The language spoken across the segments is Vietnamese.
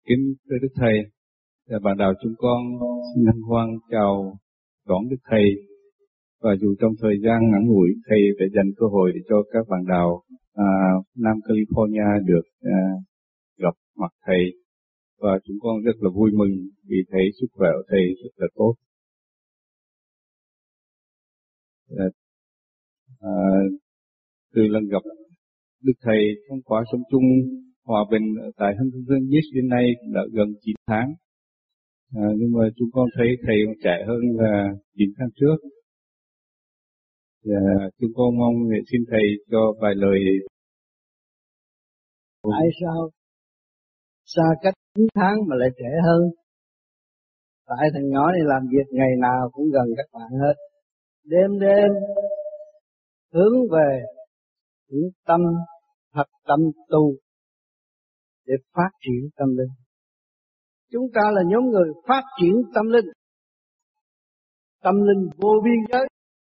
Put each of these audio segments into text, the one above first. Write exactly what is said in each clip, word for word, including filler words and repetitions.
Kính thưa Đức Thầy, bạn đạo chúng con xin hân hoan chào đón Đức Thầy, và dù trong thời gian ngắn ngủi, Thầy phải dành cơ hội để cho các bạn đạo à, Nam California được à, gặp mặt Thầy, và chúng con rất là vui mừng vì thấy sức khỏe của Thầy rất là tốt. À, à, từ lần gặp Đức Thầy trong khóa sống chung hòa bình tại Huntington Beach đến nay đã gần chín tháng. À, nhưng mà chúng con thấy Thầy còn trẻ hơn là chín tháng trước. À, chúng con mong xin Thầy cho vài lời. Tại sao xa cách chín tháng mà lại trẻ hơn? Tại thằng nhỏ này làm việc ngày nào cũng gần các bạn hết. Đêm đêm hướng về hướng tâm, thật tâm tu để phát triển tâm linh. Chúng ta là nhóm người phát triển tâm linh. Tâm linh vô biên giới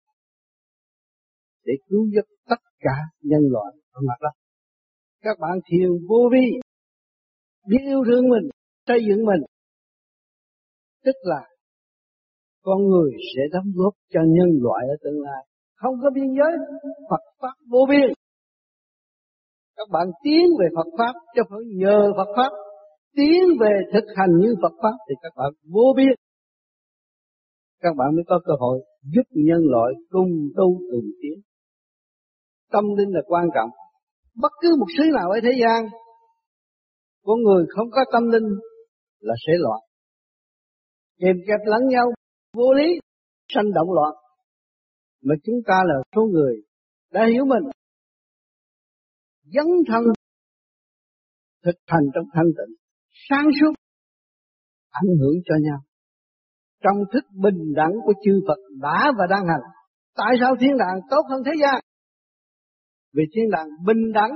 để cứu giúp tất cả nhân loại ở mặt đất. Các bạn thiền vô vi, biết yêu thương mình, xây dựng mình, tức là con người sẽ đóng góp cho nhân loại ở tương lai. Không có biên giới, Phật Pháp vô biên. Các bạn tiến về Phật Pháp, chứ phải nhờ Phật Pháp. Tiến về thực hành như Phật Pháp thì các bạn vô biên. Các bạn mới có cơ hội giúp nhân loại cùng tu cùng tiến. Tâm linh là quan trọng. Bất cứ một xứ nào ở thế gian, con người không có tâm linh là sẽ loạn. Kèm kẹp lẫn nhau, vô lý, sanh động loạn. Mà chúng ta là số người đã hiểu mình, dấn thân thực hành trong thanh tịnh, sáng suốt, ảnh hưởng cho nhau. Trong thức bình đẳng của chư Phật đã và đang hành. Tại sao thiên đàng tốt hơn thế gian? Vì thiên đàng bình đẳng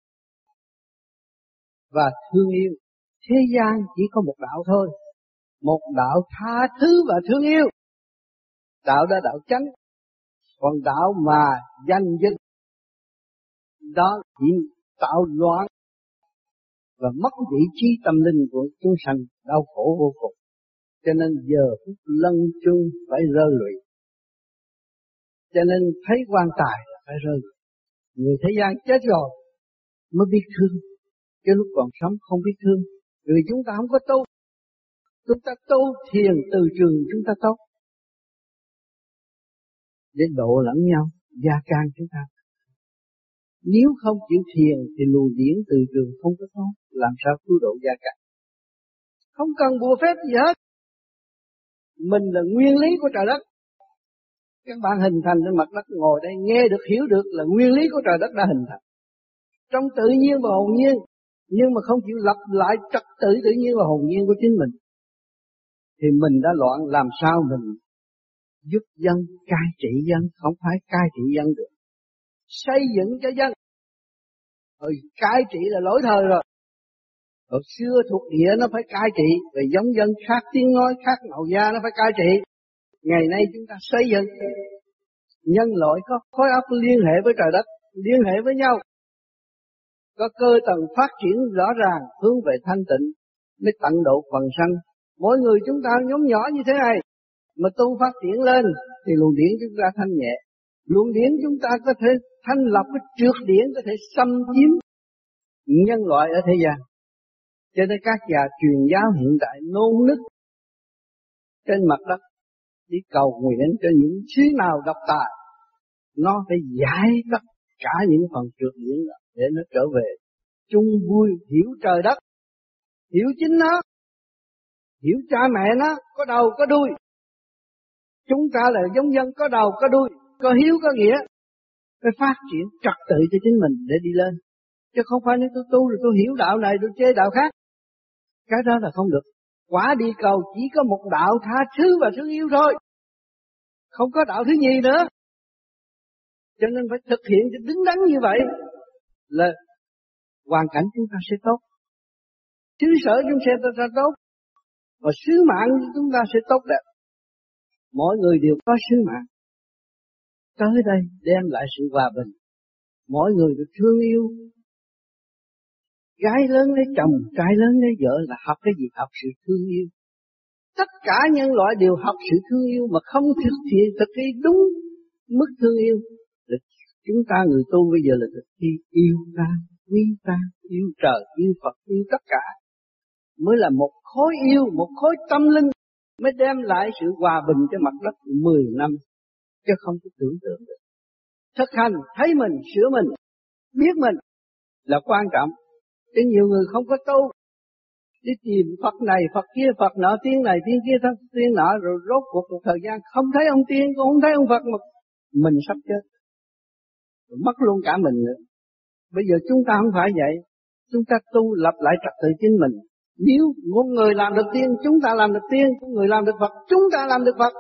và thương yêu. Thế gian chỉ có một đạo thôi, một đạo tha thứ và thương yêu. Đạo đó đạo chánh, còn đạo mà danh dứt đó chỉ tạo loạn và mất vị trí tâm linh của chúng sanh, đau khổ vô cùng. Cho nên giờ phút lân chung phải rơi lụy. Cho nên thấy quan tài là phải rơi lụy. Người thế gian chết rồi mới biết thương, cái lúc còn sống không biết thương. Vì chúng ta không có tu. Chúng ta tu thiền từ trường chúng ta tốt để độ lẫn nhau, gia can chúng ta. Nếu không chịu thiền thì luồng điển từ trường không có tốt, làm sao cứu độ gia can? Không cần bùa phép gì hết. Mình là nguyên lý của trời đất. Các bạn hình thành trên mặt đất ngồi đây nghe được hiểu được là nguyên lý của trời đất đã hình thành. Trong tự nhiên và hồn nhiên, nhưng mà không chịu lập lại trật tự tự nhiên và hồn nhiên của chính mình, thì mình đã loạn. Làm sao mình giúp dân, cai trị dân? Không phải cai trị dân được. Xây dựng cho dân. Rồi cai trị là lỗi thời rồi. Hồi xưa thuộc địa nó phải cai trị, về giống dân khác tiếng nói, khác màu da nó phải cai trị. Ngày nay chúng ta xây dựng. Nhân loại có khối óc liên hệ với trời đất, liên hệ với nhau. Có cơ tầng phát triển rõ ràng hướng về thanh tịnh mới tận độ phần sanh. Mỗi người chúng ta nhóm nhỏ như thế này mà tu phát triển lên thì luồng điển chúng ta thanh nhẹ. Luồng điển chúng ta có thể thanh lập cái trượt điển, có thể xâm chiếm nhân loại ở thế gian. Cho nên các nhà truyền giáo hiện tại nôn nức trên mặt đất đi cầu nguyện cho những xứ nào độc tài, nó phải giải tất cả những phần trượt điển đó để nó trở về chung vui, hiểu trời đất, hiểu chính nó, hiểu cha mẹ nó có đầu có đuôi. Chúng ta là giống dân có đầu có đuôi, có hiếu có nghĩa, phải phát triển trật tự cho chính mình để đi lên. Chứ không phải nếu tôi tu rồi tôi hiểu đạo này tôi chê đạo khác, cái đó là không được. Quả đi cầu chỉ có một đạo tha thứ và thương yêu thôi, không có đạo thứ nhì nữa. Cho nên phải thực hiện cho đứng đắn như vậy là hoàn cảnh chúng ta sẽ tốt, xứ sở chúng ta sẽ tốt, và sứ mạng của chúng ta sẽ tốt đẹp. Mỗi người đều có sứ mạng tới đây đem lại sự hòa bình. Mỗi người được thương yêu, Gái lớn lấy chồng, trai lớn lấy vợ là học cái gì? Học sự thương yêu. Tất cả nhân loại đều học sự thương yêu mà không thực hiện thực hiện đúng mức thương yêu. Chúng ta người tu bây giờ là thực thi yêu ta, quý ta, yêu trời, yêu Phật, yêu tất cả. Mới là một khối yêu, một khối tâm linh mới đem lại sự hòa bình cho mặt đất mười năm. Chứ không có tưởng tượng được. Thực hành, thấy mình, sửa mình, biết mình là quan trọng. Chứ nhiều người không có tu, đi tìm Phật này, Phật kia, Phật nọ, tiên này, tiên kia, tiên nọ, rồi rốt cuộc một thời gian không thấy ông tiên, cũng không thấy ông Phật, mà mình sắp chết. Rồi mất luôn cả mình nữa. Bây giờ chúng ta không phải vậy. Chúng ta tu lập lại trật tự chính mình. Nếu một người làm được tiên, chúng ta làm được tiên. Một người làm được Phật, chúng ta làm được Phật.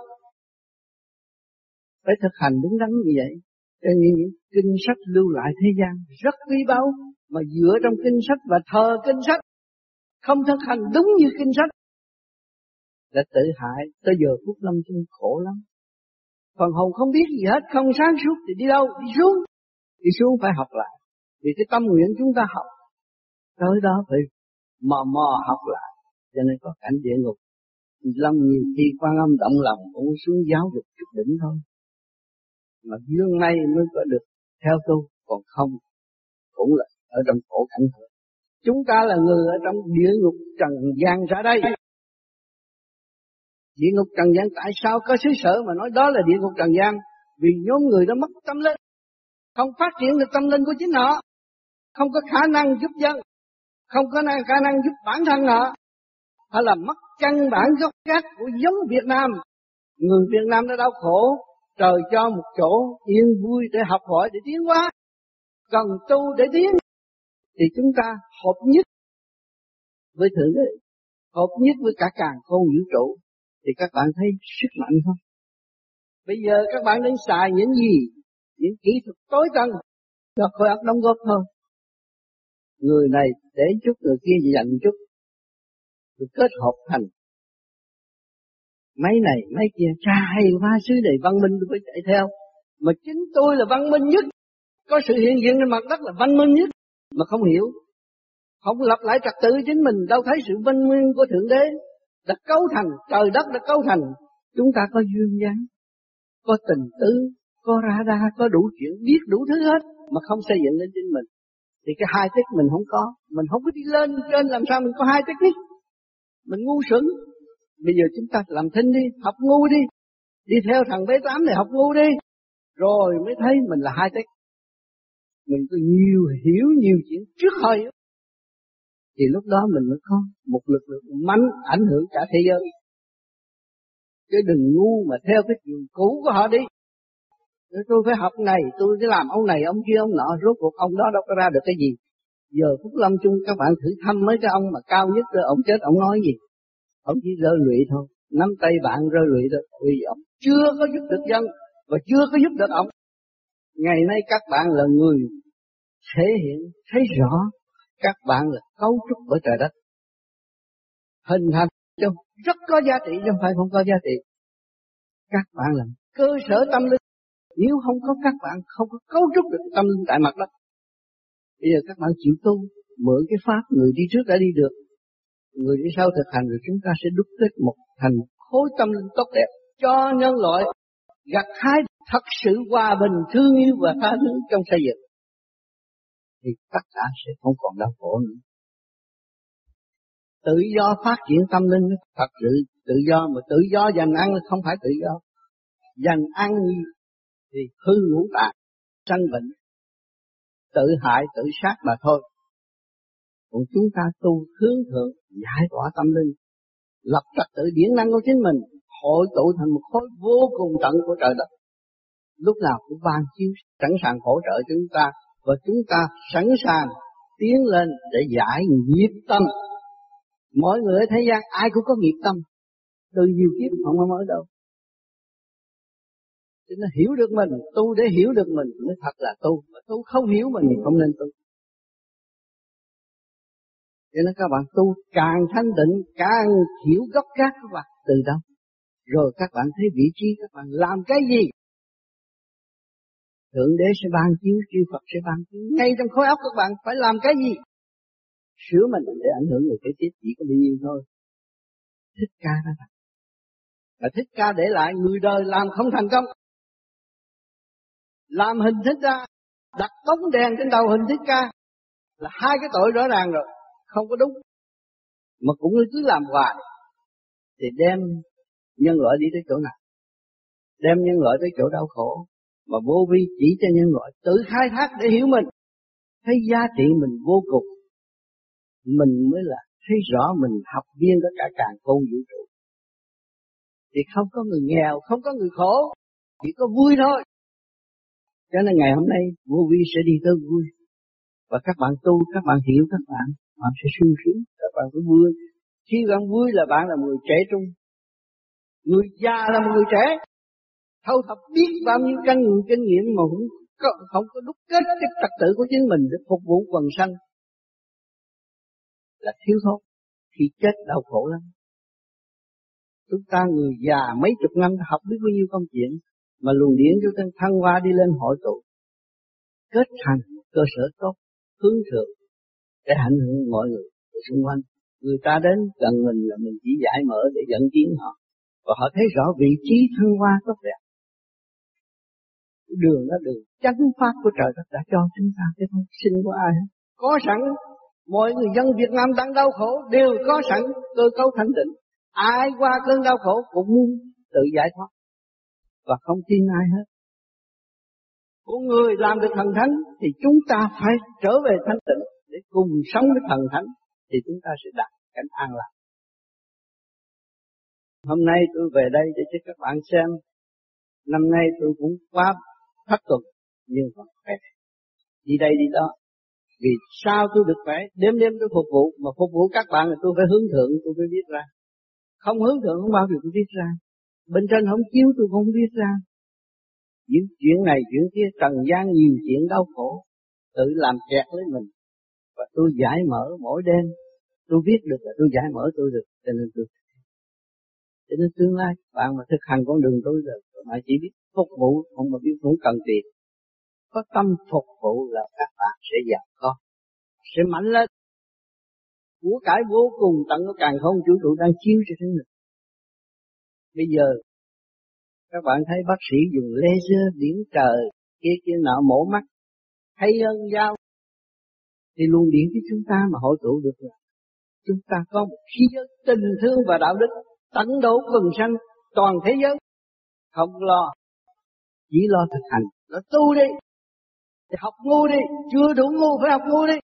Phải thực hành đúng đắn như vậy. Cho nên những kinh sách lưu lại thế gian rất quý báu. Mà dựa trong kinh sách và thờ kinh sách, không thực hành đúng như kinh sách, là tự hại. Tới giờ phút lâm chung khổ lắm. Phần hồn không biết gì hết, không sáng suốt thì đi đâu? Đi xuống. Đi xuống phải học lại. Vì cái tâm nguyện chúng ta học, tới đó phải mò mò học lại. Cho nên có cảnh địa ngục. Lâm nhiều khi Quan Âm động lòng cũng xuống giáo dục chút đỉnh thôi. Mà dương nay mới có được theo tu, còn không cũng là ở trong khổ cảnh thôi. Chúng ta là người ở trong địa ngục trần gian ra đây. Địa ngục trần gian tại sao có xứ sở mà nói đó là địa ngục trần gian? Vì nhóm người đó mất tâm linh, không phát triển được tâm linh của chính họ, không có khả năng giúp dân, không có khả năng giúp bản thân họ, hay là mất căn bản gốc gác của giống Việt Nam. Người Việt Nam đã đau khổ, trời cho một chỗ yên vui để học hỏi, để tiến hóa, cần tu để tiến, thì chúng ta hợp nhất với Thượng Đế, hợp nhất với cả càn khôn vũ trụ, thì các bạn thấy sức mạnh không? Bây giờ các bạn đang xài những gì? Những kỹ thuật tối tân cho khối óc đóng góp thôi. Người này để chút, người kia dành chút, rồi kết hợp thành mấy này mấy kia, cha hay quá, xứ này văn minh tôi phải chạy theo. Mà chính tôi là văn minh nhất, có sự hiện diện trên mặt đất là văn minh nhất, mà không hiểu, không lập lại trật tự chính mình, đâu thấy sự văn minh của Thượng Đế đã cấu thành, trời đất đã cấu thành. Chúng ta có duyên dáng, có tình tứ, có radar, có đủ chuyện, biết đủ thứ hết, mà không xây dựng lên chính mình. Thì cái hai tích mình không có, mình không có đi lên trên, làm sao mình có hai tích đi? Mình ngu xuẩn. Bây giờ chúng ta làm thinh đi, học ngu đi, đi theo thằng B tám này học ngu đi, rồi mới thấy mình là hai tích. Mình có nhiều hiểu nhiều chuyện trước hơi, thì lúc đó mình mới có một lực lượng mạnh ảnh hưởng cả thế giới. Chứ đừng ngu mà theo cái chuyện cũ của họ đi. Tôi phải học này, tôi phải làm ông này, ông kia, ông nọ, rốt cuộc ông đó đâu có ra được cái gì. Giờ phút lâm chung các bạn thử thăm mấy cái ông mà cao nhất rồi, ông chết, ông nói gì? Ông chỉ rơi lụy thôi, nắm tay bạn rơi lụy thôi, vì ông chưa có giúp được dân, và chưa có giúp được ông. Ngày nay các bạn là người thể hiện, thấy rõ, các bạn là cấu trúc của trời đất. Hình thành cho rất có giá trị, chứ không phải không có giá trị. Các bạn là cơ sở tâm linh. Nếu không có các bạn, không có cấu trúc được tâm linh tại mặt đất. Bây giờ các bạn chịu tu, mượn cái pháp người đi trước đã đi được, người đi sau thực hành, rồi chúng ta sẽ đúc kết một thành khối tâm linh tốt đẹp cho nhân loại gặt hái thật sự hòa bình, thương yêu và tha thứ trong xây dựng. Thì tất cả sẽ không còn đau khổ nữa. Tự do phát triển tâm linh, thật sự tự do, mà tự do dành ăn không phải tự do. Dành ăn thì hư ngũ tạng, sanh bệnh, tự hại tự sát mà thôi. Còn chúng ta tu hướng thượng, giải tỏa tâm linh, lập trật tự điển năng của chính mình, hội tụ thành một khối vô cùng tận của trời đất. Lúc nào cũng ban chiếu sẵn sàng hỗ trợ chúng ta, và chúng ta sẵn sàng tiến lên để giải nghiệp tâm. Mỗi người ở thế gian ai cũng có nghiệp tâm, từ nhiều kiếp không có mới đâu. Cho nên hiểu được mình, tu để hiểu được mình mới thật là tu. Mà tu không hiểu mình thì không nên tu. Cho nên các bạn tu càng thanh tịnh, càng hiểu gốc gác các bạn từ đâu. Rồi các bạn thấy vị trí các bạn làm cái gì. Thượng Đế sẽ ban chiếu, chư Phật sẽ ban chiếu. Ngay trong khối óc các bạn phải làm cái gì. sửa mình để ảnh hưởng người kế tiếp chỉ có bao nhiêu thôi. Thích Ca đó thật. Và Thích Ca để lại người đời làm không thành công. Làm hình Thích Ca, đặt bóng đèn trên đầu hình Thích Ca là hai cái tội rõ ràng rồi, không có đúng. Mà cũng cứ làm hoài thì đem nhân loại đi tới chỗ nào? Đem nhân loại tới chỗ đau khổ. Mà vô vi chỉ cho nhân loại tự khai thác để hiểu mình, thấy giá trị mình vô cùng. Mình mới là thấy rõ mình học viên của cả càn khôn vũ trụ. Thì không có người nghèo, không có người khổ, chỉ có vui thôi. Cho nên ngày hôm nay vô vi sẽ đi tới vui. Và các bạn tu, các bạn hiểu các bạn, bạn sẽ sung sướng, các bạn sẽ vui. Khi bạn vui là bạn là người trẻ trung. Người già là một người trẻ, thâu thập biết bao nhiêu kinh nghiệm kinh nghiệm mà không có, không có đúc kết cái trật tự của chính mình để phục vụ quần sanh là thiếu thốn. Khi chết đau khổ lắm. Chúng ta người già mấy chục năm học biết bao nhiêu công chuyện, mà luồng điển chúng ta thăng hoa đi lên hội tụ, kết thành cơ sở tốt, hướng thượng để ảnh hưởng mọi người ở xung quanh. Người ta đến gần mình là mình chỉ giải mở để dẫn tiến họ, và họ thấy rõ vị trí thăng hoa tốt đẹp. Đường đó đường chánh pháp của trời đất đã cho chúng ta, chứ không xin của ai hết. Có sẵn, mọi người dân Việt Nam đang đau khổ đều có sẵn cơ cấu thanh định. Ai qua cơn đau khổ cũng muốn tự giải thoát và không tin ai hết. Con người làm được thần thánh thì chúng ta phải trở về thanh tịnh để cùng sống với thần thánh, thì chúng ta sẽ đạt cảnh an lạc. Hôm nay tôi về đây để cho các bạn xem. Năm nay tôi cũng quá thất tuần nhưng còn khỏe, đi đây đi đó. Vì sao tôi được khỏe? Đêm đêm tôi phục vụ, mà phục vụ các bạn là tôi phải hướng thượng, tôi phải viết ra. Không hướng thượng không bao giờ tôi viết ra. Bên trên không chiếu tôi không viết ra. Những chuyện này chuyện kia trần gian nhiều chuyện đau khổ, tự làm kẹt lấy mình. Và tôi giải mở mỗi đêm, tôi viết được là tôi giải mở tôi được, cho nên tôi. Cho nên tương lai bạn mà thực hành con đường tôi rồi, mà chỉ biết phục vụ, không mà biết cũng cần tiền. Có tâm phục vụ là các bạn sẽ giàu có, sẽ mạnh lên. Của cải vô cùng tận của càn khôn vũ trụ đang chiếu cho chúng mình. Bây giờ các bạn thấy bác sĩ dùng laser điển trời kia kia nọ mổ mắt, hay hơn dao, thì luồng điển của chúng ta mà hội tụ được rồi. Chúng ta có một khí giới tình thương và đạo đức tận độ quần sanh toàn thế giới, không lo, chỉ lo thực hành, lo tu đi, thì học ngu đi, chưa đủ ngu phải học ngu đi.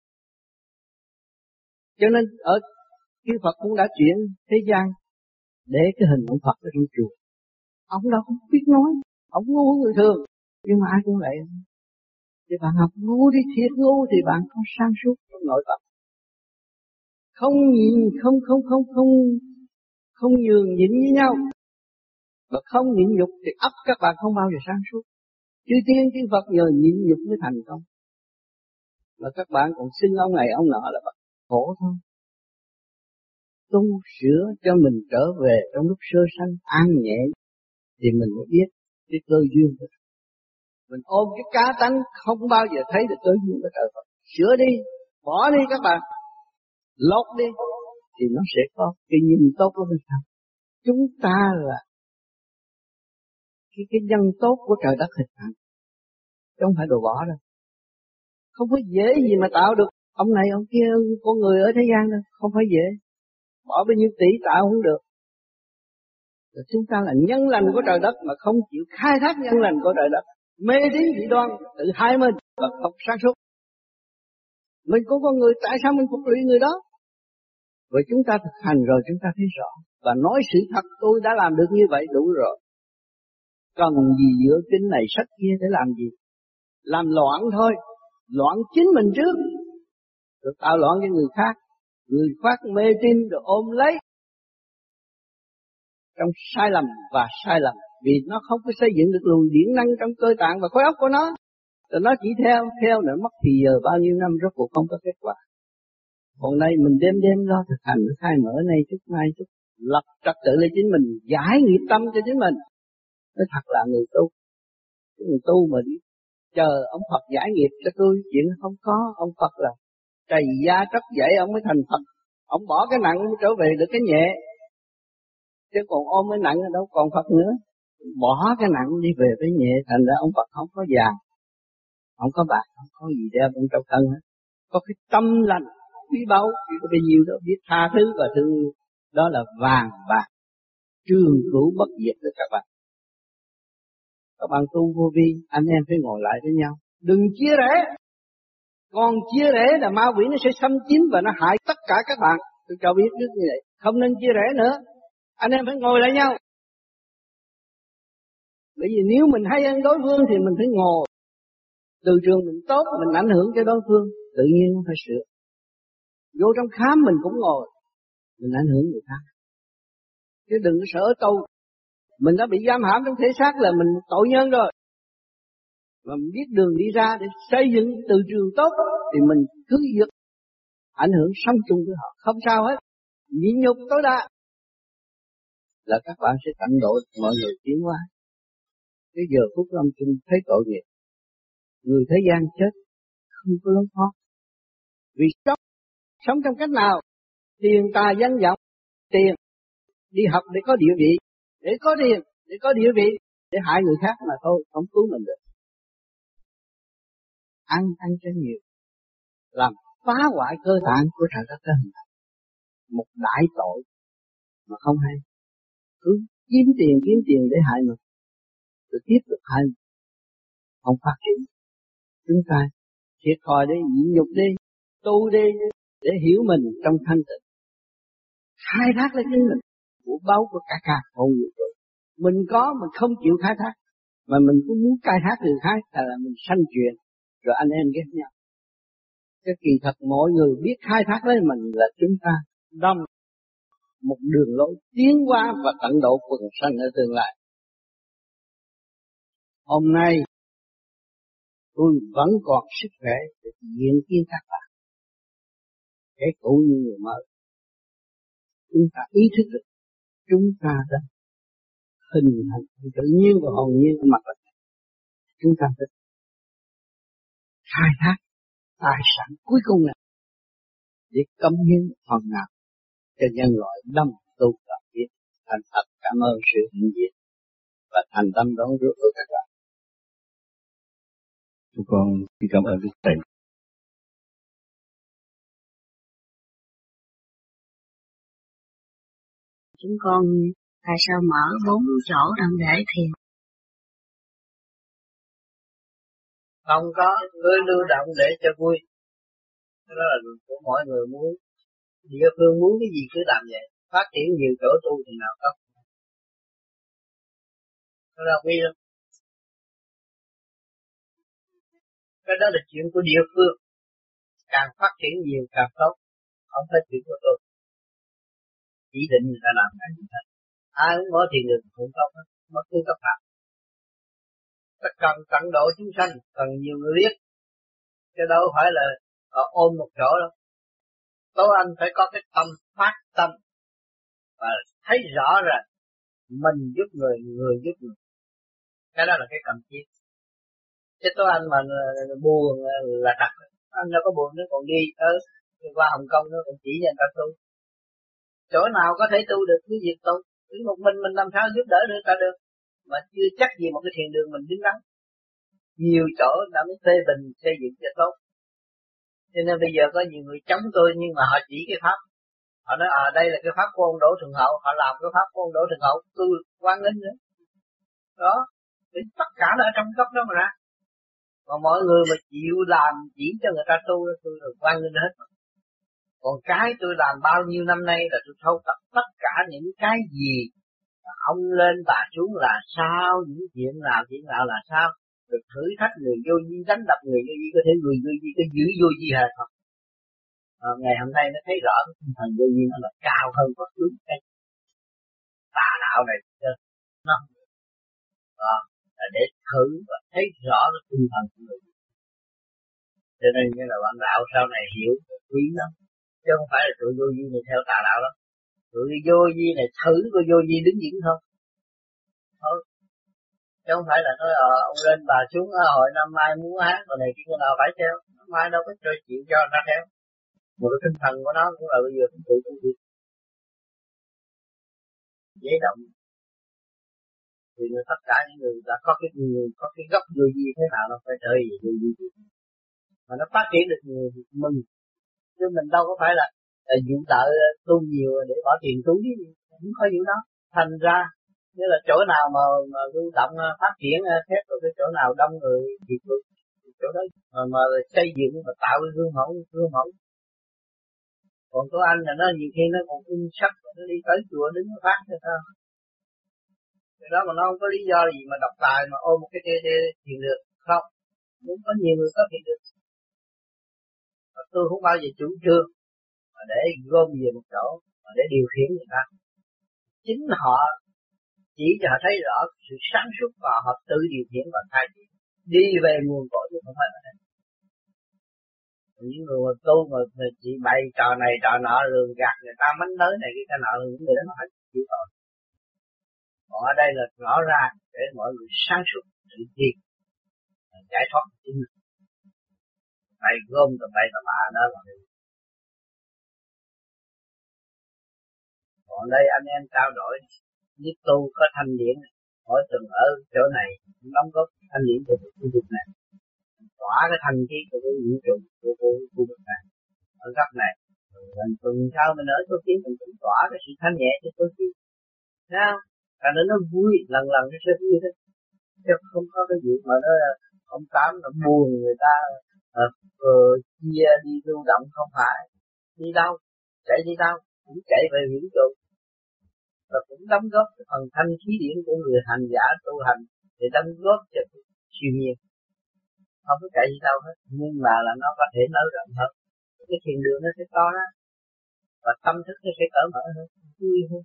Cho nên ở khi Phật cũng đã chuyển thế gian để cái hình ông Phật ở trong chùa. Ông đâu không biết nói, ông ngu người thường, nhưng mà ai cũng vậy. Thì bạn học ngu đi, thiệt ngu thì bạn không sáng suốt trong nội tâm. Không nhìn, không không không không không nhường nhịn với nhau, và không nhịn nhục thì ấp các bạn không bao giờ sáng suốt. Chư tiên chư Phật nhờ nhịn nhục mới thành công. Mà các bạn còn xưng ông này ông nọ là bậc khổ thôi. Tu sửa cho mình trở về trong lúc sơ sanh an nhẹ thì mình mới biết cái cơ duyên của mình. Mình ôm cái cá tánh không bao giờ thấy được cơ duyên của trời Phật. Sửa đi, bỏ đi các bạn, lột đi thì nó sẽ có cái nhìn tốt của mình. Chúng ta là cái cái nhân tốt của trời đất hình thành, chứ không phải đồ bỏ đâu. Không phải dễ gì mà tạo được ông này ông kia con người ở thế gian đâu, không phải dễ. Bỏ bao nhiêu tỷ tạo không được. Rồi chúng ta là nhân lành của trời đất mà không chịu khai thác nhân lành của trời đất, mê tín dị đoan, tự hai mình và không sáng suốt. Mình cũng con người, tại sao mình phục lụy người đó? Rồi chúng ta thực hành rồi chúng ta thấy rõ và nói sự thật, tôi đã làm được như vậy đủ rồi. Cần gì giữa kinh này sách kia để làm gì? Làm loạn thôi, loạn chính mình trước, rồi tạo loạn cho người khác. Người khác mê tín rồi ôm lấy trong sai lầm và sai lầm, vì nó không có xây dựng được luồng điển năng trong cơ tạng và khối óc của nó. Rồi nó chỉ theo, theo nữa mất thì giờ bao nhiêu năm rốt cuộc không có kết quả. Còn đây mình đêm đêm lo thực hành, khai mở này chút mai chút, lập trật tự lên chính mình, giải nghiệp tâm cho chính mình. Nó thật là người tu. Người tu mà đi chờ ông Phật giải nghiệp cho tôi, chuyện không có. Ông Phật là trầy da tróc dậy ông mới thành Phật. Ông bỏ cái nặng trở về được cái nhẹ. Chứ còn ôm cái nặng đâu còn Phật nữa. Bỏ cái nặng đi về với nhẹ, thành ra ông Phật không có vàng, không có bạc, không có gì đeo trong trong thân hết. Có cái tâm lành quý báu, chỉ có bao nhiêu đó biết tha thứ và thương yêu. Đó là vàng bạc trường cửu bất diệt được các bạn. Các bạn tu vô vi, anh em phải ngồi lại với nhau, đừng chia rẽ. Còn chia rẽ là ma quỷ nó sẽ xâm chiếm và nó hại tất cả các bạn. Tôi cho biết trước như vậy, không nên chia rẽ nữa. Anh em phải ngồi lại nhau. Bởi vì nếu mình hay ăn đối phương thì mình phải ngồi. Từ trường mình tốt, mình ảnh hưởng cho đối phương, tự nhiên nó phải sửa. Vô trong khám mình cũng ngồi, mình ảnh hưởng người khác. Chứ đừng có sợ tôi. Mình đã bị giam hãm trong thể xác là mình tội nhân rồi. Mà mình biết đường đi ra để xây dựng từ trường tốt thì mình cứ việc ảnh hưởng sống chung với họ, không sao hết. Nhịn nhục tối đa là các bạn sẽ tận độ mọi người tiến hóa. Cái giờ phút lâm chung thấy tội nghiệp, người thế gian chết không có lớn thoát. Vì sống sống trong cách nào? Tiền tài danh vọng, tiền đi học để có địa vị, để có tiền, để có địa vị, để hại người khác mà thôi, không cứu mình được. Ăn ăn cho nhiều, làm phá hoại cơ tạng của trời đất hình thành một đại tội mà không hay. Cứ kiếm tiền kiếm tiền để hại mình, rồi tiếp tục hại mình, không phát triển. Chúng ta thiệt thòi đi, nhịn nhục đi, tu đi để hiểu mình trong thanh tịnh, khai thác lấy chính mình, của báu của cả cả hồn vũ trụ. Mình có mình không chịu khai thác, mà mình cũng muốn khai thác người khác là mình sanh chuyện, rồi anh em ghét nhau. Cái kỳ thật mọi người biết khai thác lấy mình là chúng ta đâm một đường lối tiến hóa và tận độ quần sanh ở tương lai. Hôm nay tôi vẫn còn sức khỏe để diện kiến các bạn, kể cũ như người mới. Chúng ta ý thức được chúng ta đã hình thành tự nhiên và hồn nhiên của mặt đất. Chúng ta phải khai thác tài sản cuối cùng này để cống hiến phần nào cho nhân loại đông tu tập biết. Thành thật cảm ơn sự hiện diện và thành tâm đón rước của các bạn. Chúng con xin cảm ơn Đức Thầy. Chúng con tại sao mở bốn chỗ đang để thiền? Không có, cứ lưu động để cho vui. Đó là của mọi người muốn. Địa phương muốn cái gì cứ làm vậy. Phát triển nhiều chỗ tu thì nào có. Đó là quy đâu. Cái đó là chuyện của địa phương. Càng phát triển nhiều càng tốt. Không phải chuyện của tôi. Chỉ định người ta làm cái gì hết. Ai cũng có thiền đường cũng tốt hết. Mất cứ cấp phạm. Ta cần tận độ chúng sanh, cần nhiều người biết. Chứ đâu phải là ở ôm một chỗ đâu. Tố anh phải có cái tâm phát tâm và thấy rõ ràng mình giúp người, người giúp người. Cái đó là cái cần thiết. Chứ tố anh mà buồn là đặt, anh đâu có buồn nữa, còn đi tới qua Hồng Kông nó còn chỉ cho người ta tu. Chỗ nào có thể tu được cứ việc tu, cứ một mình mình làm sao giúp đỡ được ta được, mà chưa chắc gì một cái thiền đường mình đứng đắn. Nhiều chỗ đã mới phê bình xây dựng cho tốt. Cho nên bây giờ có nhiều người chống tôi nhưng mà họ chỉ cái pháp. Họ nói à đây là cái pháp của ông Đỗ Thuận Hậu, họ làm cái pháp của ông Đỗ Thuận Hậu, tôi quan nghênh nữa. Đó, thì tất cả nó ở trong góc đó mà ra. Còn mọi người mà chịu làm chỉ cho người ta tu, tôi được quan nghênh hết. Còn cái tôi làm bao nhiêu năm nay là tôi thâu tập tất cả những cái gì ông lên bà xuống là sao, những chuyện nào chuyện nào là sao, được thử thách người vô vi, đánh đập người vô vi, có thể người vô vi có giữ vô vi hề không? À, ngày hôm nay nó thấy rõ cái tinh thần vô vi nó là cao hơn bất cứ cái tà đạo này nó à, là để thử và thấy rõ cái tinh thần của người. Cho nên như là bạn đạo sau này hiểu quý lắm, chứ không phải là tụi vô vi này theo tà đạo lắm. Tụi vô vi này thử coi vô vi đứng vững không thôi, chứ không phải là nói ờ, ông lên bà xuống hội năm mai muốn hát rồi này kia nào phải theo, năm mai đâu có cho chịu cho người ta theo. Một cái tinh thần của nó cũng là bây giờ cũng tự công việc dễ động. Thì tất cả những người đã có cái người có cái gốc vô vi thế nào nó phải trời gì vô vi mà nó phát triển được người thì mừng, chứ mình đâu có phải là dụ tợ tu nhiều để bỏ tiền túi, không có vụ đó. Thành ra như là chỗ nào mà mà lưu động phát triển thép rồi cái chỗ nào đông người thì chỗ đó mà, mà xây dựng và tạo cái gương mẫu gương mẫu. Còn có anh là nó nhiều khi nó còn in sách nó đi tới chùa đứng nó phát cho sao. Cái đó mà nó không có lý do gì mà độc tài mà ôm một cái đê đê thiền được không? Muốn có nhiều người có thiền được. Và tôi không bao giờ chủ trương mà để gom về một chỗ mà để điều khiển người ta. Chính họ chỉ cho họ thấy rõ sự sáng suốt và họ tự điều khiển và thay đổi đi về nguồn cội chứ không phải là thế. Những người mà tu mà chỉ bày trò này trò nọ lường gạt người ta mánh tới này cái nọ những người đó nó phải chịu tội. Còn ở đây là rõ ra để mọi người sáng suốt tự nhiên giải thoát chính mình. Bày gom tầm bậy tầm bạ đó là điều. Còn đây anh em trao đổi với tu có thanh điển mỗi tuần ở chỗ này đóng góp thanh điển của khu vực này, tỏa cái thanh khí của cái vũ trụ của khu vực này ở góc này. Rồi tuần sau mình ở chỗ kia mình cũng tỏa cái sự thanh nhẹ cho chỗ kia, thấy không? Cả nó nó vui, lần lần nó sẽ vui thế, chứ không có cái gì mà nó ông tám nó buồn người ta uh, uh, chia đi lưu động. Không phải đi đâu chạy đi đâu cũng chạy về vũ trụ và cũng đóng góp phần thanh khí điển của người hành giả tu hành để đóng góp cho siêu nhiên. Không có chạy gì đâu hết, nhưng mà là nó có thể nới rộng hơn, cái thiền đường nó sẽ to ra và tâm thức nó sẽ cởi mở hơn, vui hơn.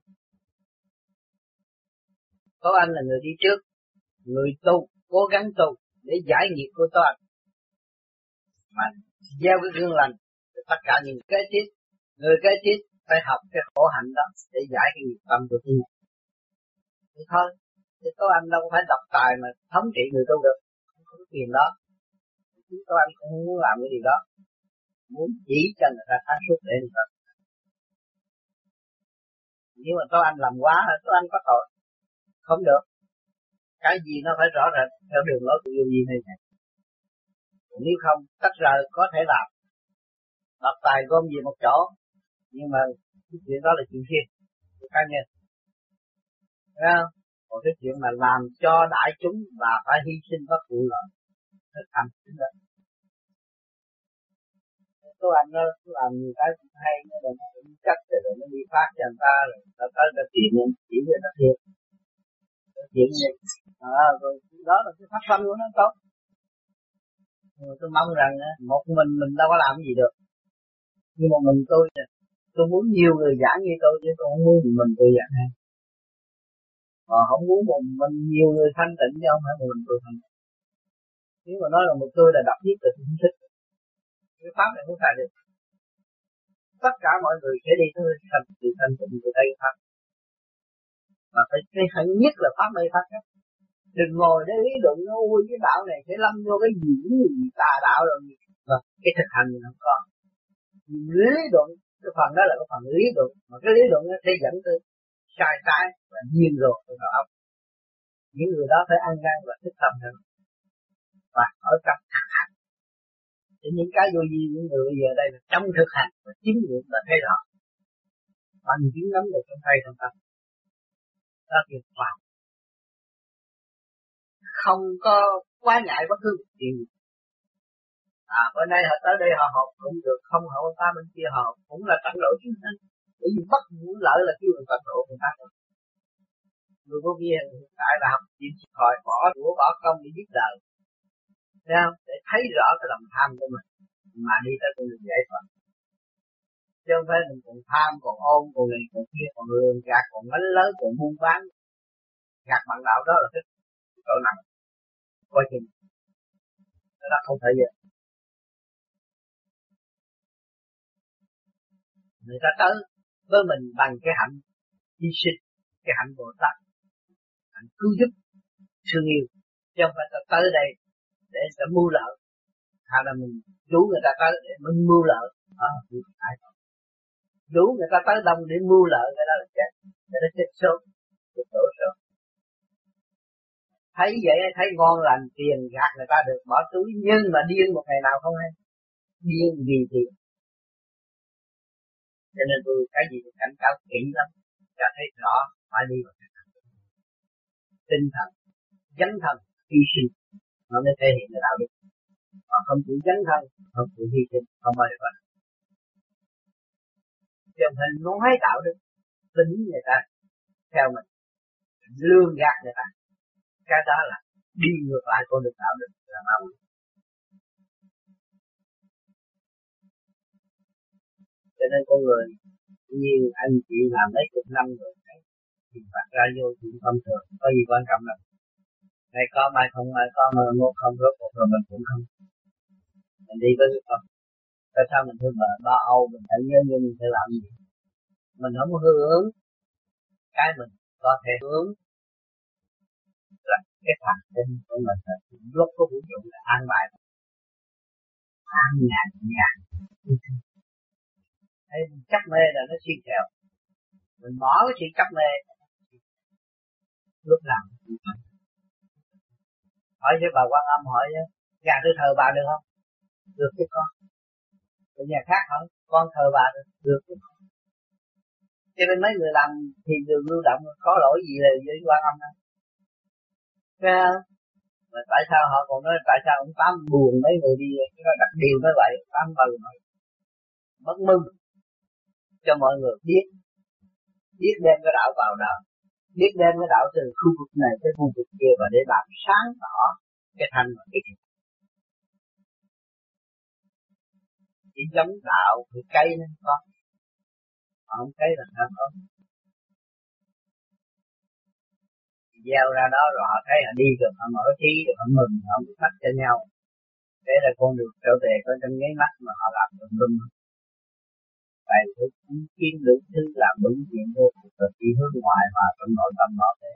Có anh là người đi trước, người tu cố gắng tu để giải nghiệp của tôi mà gieo cái gương lành để tất cả những cái tiếp người cái tiếp phải học cái khổ hạnh đó để giải cái nghiệp tâm của tôi. Thì thôi, thì có anh đâu phải độc tài mà thống trị người tu được, không có quyền đó. Chứ có anh cũng không muốn làm cái điều đó, muốn chỉ cho người ta sáng suốt để người ta. Nhưng mà có anh làm quá là có anh có tội, không được. Cái gì nó phải rõ rệt theo đường lối của vô vi này này. Nếu không, tách rời có thể làm, độc tài gom về một chỗ, nhưng mà cái chuyện đó là chuyện riêng của cá nhân, thấy không? Còn cái chuyện mà làm cho đại chúng và phải hy sinh bất vụ lợi, thực hành chính là số anh nó làm nhiều cái cũng hay, nó là nó cũng chắc rồi nó đi phát cho người ta, rồi ta tới ta tìm những chỉ về nó thiệt, chuyện gì, à, rồi đó là cái phát tâm của nó tốt. Nhưng mà tôi mong rằng một mình mình đâu có làm gì được, nhưng mà mình tôi tôi muốn nhiều người giảng như tôi chứ tôi không muốn mình tôi giảng hay. Mà không muốn một mình nhiều người thanh tịnh chứ không phải một mình tôi thanh tịnh. Nếu mà nói là một tôi là độc nhất thì tôi không thích. Cái pháp này không phải được. Tất cả mọi người sẽ đi tới thành sự thanh tịnh của đây pháp. Mà phải cái hẳn nhất là pháp mê pháp nhất. Đừng ngồi để lý luận nó ui cái đạo này sẽ lâm vô cái gì gì tà đạo rồi. Và cái thực hành mình không có. Lý luận, cái phần đó là cái phần lý luận. Mà cái lý luận nó sẽ dẫn tới sai trái và nhiên rồi của đầu óc. Những người đó phải ăn năn và thức tâm hơn. Và ở trong thực hành. Thì những cái vô gì những người bây giờ đây là trong thực hành và chính nghiệm và thấy rõ. Bằng chứng nắm được trong tay trong tâm. Đó là pháp. Không có quá ngại bất cứ chuyện gì. À, bữa nay họ tới đây họ học cũng được, không họ ta bên kia họ cũng là tận độ chúng ta. Bởi vì bất muốn lợi là kêu người tận độ người ta thôi. Người vô vi hiện tại là học chịu khỏi bỏ của bỏ công để giúp đời. Thấy không? Để thấy rõ cái lòng tham của mình mà đi tới con đường giải thoát. Chứ không phải mình còn tham, còn ôm, còn này, còn kia, còn lường gạt, còn bánh lớn, còn buôn bán. Gạt bằng đạo đó là cái chỗ nặng. Coi chừng. Đó là không thể vậy. Người ta tới với mình bằng cái hạnh hy sinh, cái hạnh Bồ Tát, hạnh cứu giúp, thương yêu. Chứ không phải ta tới đây để ta mưu lợi. hay là mình rủ người ta tới để mình mưu lợi, đó là việc ai không. Rủ người ta tới đông để mưu lợi, cái đó là chết, cái đó chết sớm, chết tổ sớm. Thấy vậy thấy ngon lành, tiền gạt người ta được bỏ túi, nhưng mà điên một ngày nào không hay, điên vì tiền. Cho nên tôi cái gì cũng cảnh cáo kỹ lắm, cho thấy rõ phải đi vào tinh thần, dấn thân, hy sinh, nó mới thể hiện được đạo đức. Còn không chịu dấn thân, không chịu hy sinh, không bao giờ có. Cho nên nói đạo đức, tính người ta theo mình, lương gạt người ta, cái đó là đi ngược lại con đường đạo đức là đạo đức. Cho nên con người nhiều anh chị làm mấy chục năm rồi, thì phạt ra vô chuyện thông thường, có gì quan trọng đâu. Này có mai không mai có mà một không rốt một rồi mình cũng không. Mình đi với cái không. Tại sao mình thương vợ lo âu, mình phải nhớ như mình phải làm gì? Mình không có hướng cái mình có thể hướng là cái phản sinh của mình là lúc có vũ trụ là an bài, an nhàn nhàn. Thấy chấp mê là nó siêu trèo, mình bỏ cái chuyện chấp mê lúc nào cũng phải. Hỏi với bà Quan Âm, hỏi nhà tôi thờ bà được không? Được chứ con. Ở nhà khác hỏi con thờ bà được, được chứ con. Cho nên mấy người làm thì đường lưu động có lỗi gì là với Quan Âm đâu. Nghe không? Mà tại sao họ còn nói tại sao ông Tám buồn mấy người đi, nó đặt điều nói vậy, Tám mừng nói bất mừng cho mọi người biết, biết đem cái đạo vào đạo, biết đem cái đạo từ khu vực này tới khu vực kia và để làm sáng tỏ cái thanh và cái thiện. Chỉ giống đạo thì cây nên có, không cây là sao có. Gieo ra đó rồi họ thấy họ đi được, họ mở trí được, họ mừng, họ bắt cho nhau. Thế là con đường trở về có trong nháy mắt mà họ làm được đúng. Tại thứ kiến được thứ làm đúng chuyện vô cùng và chỉ hướng ngoại mà trong nội tâm họ thế.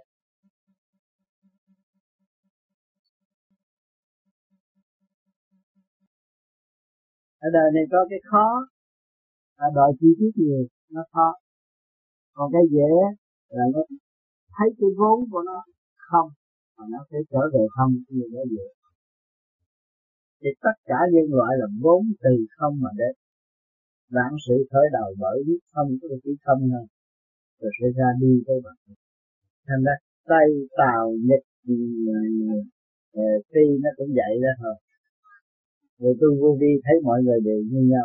Ở đời này có cái khó, là đòi chi tiết nhiều, nó khó. Còn cái dễ là nó thấy cái vốn của nó không, mà nó sẽ trở về không, như nó dễ. Thì tất cả nhân loại là vốn từ không mà đến. Vạn sự khởi đầu bởi biết không, có cái không thôi, rồi sẽ ra đi tới bạn. Thành ra Tây Tàu Nhật Phi nó cũng vậy đó thôi. Người tu vô vi thấy mọi người đều như nhau.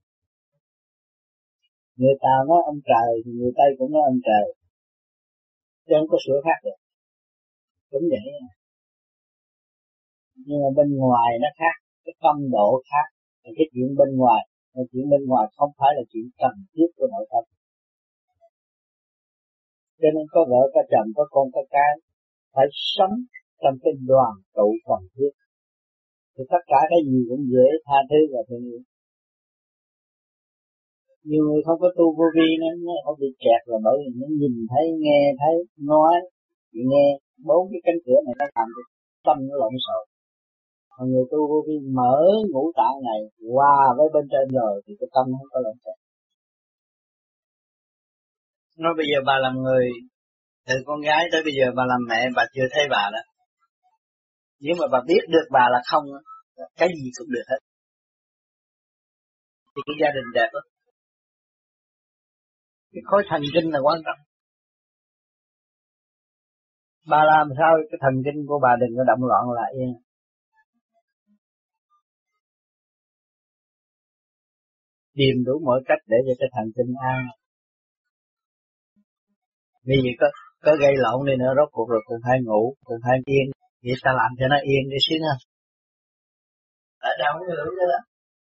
Người Tàu nói ông trời thì người Tây cũng nói ông trời, chứ không có sửa khác được. Cũng vậy. Nhưng mà bên ngoài nó khác, cái tâm độ khác. Cái chuyện bên ngoài, cái chuyện bên ngoài không phải là chuyện cần thiết của nội tâm. Cho nên có vợ, có chồng, có con, có cái phải sống trong cái đoàn tụ cần thiết. Thì tất cả cái gì cũng dễ tha thứ và thương yêu. Nhiều người không có tu vô vi nó nó bị kẹt rồi, bởi vì nó nhìn thấy, nghe thấy, nói, chỉ nghe bốn cái cánh cửa này nó làm cho tâm nó lộn xộn. Còn người tu vô vi mở ngũ tạng này qua với bên trên rồi thì cái tâm không có lộn xộn. Nói bây giờ bà làm người, từ con gái tới bây giờ bà làm mẹ, bà chưa thấy bà đó. Nếu mà bà biết được bà là không, cái gì cũng được hết. Thì cái gia đình đẹp lắm. Cái khối thần kinh là quan trọng. Bà làm sao cái thần kinh của bà đừng có động loạn lại yên. Tìm đủ mọi cách để cho cái thần kinh an. Vì vậy có, có gây lộn đi nữa, rốt cuộc rồi cũng phải ngủ, cũng phải yên. Vậy ta làm cho nó yên đi xíu ha. Ở đâu cũng hưởng nữa đó.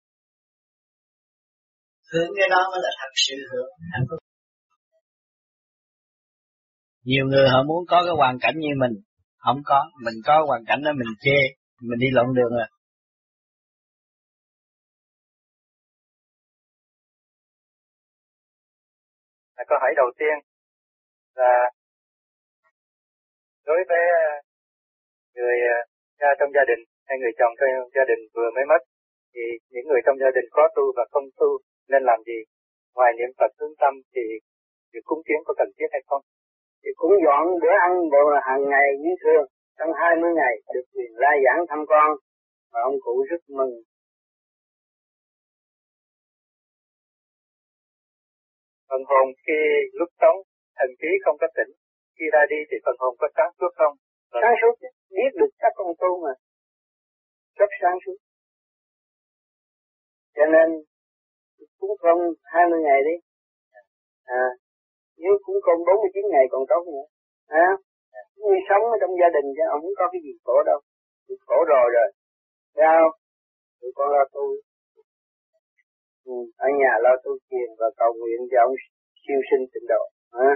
Hưởng cái đó mới là thật sự hưởng hạnh phúc. Nhiều người họ muốn có cái hoàn cảnh như mình, không có, mình có hoàn cảnh đó mình chê, mình đi lộn đường rồi. Câu hỏi đầu tiên là đối với người cha trong gia đình hai người chồng trong gia đình vừa mới mất, thì những người trong gia đình có tu và không tu nên làm gì? Ngoài niệm Phật hướng tâm thì việc cúng kiến có cần thiết hay không? Thì cũng dọn bữa ăn bộ hàng ngày như thường, trong hai mươi ngày được quyền lai giảng thăm con, và ông cụ rất mừng. Phần hồn khi lúc sống, thần trí không có tỉnh, khi ra đi thì phần hồn có sáng suốt không? Sáng suốt, biết được các con tu mà, rất sáng suốt. Cho nên cúng không hai mươi ngày đi, à, nếu cúng không bốn mươi chín ngày còn tốt nữa, à, như sống ở trong gia đình chứ ông không có cái gì khổ đâu, khổ rồi rồi, sao? Tụi con lo tu, ừ, ở nhà lo tu thiền và cầu nguyện cho ông siêu sinh tịnh độ, hả?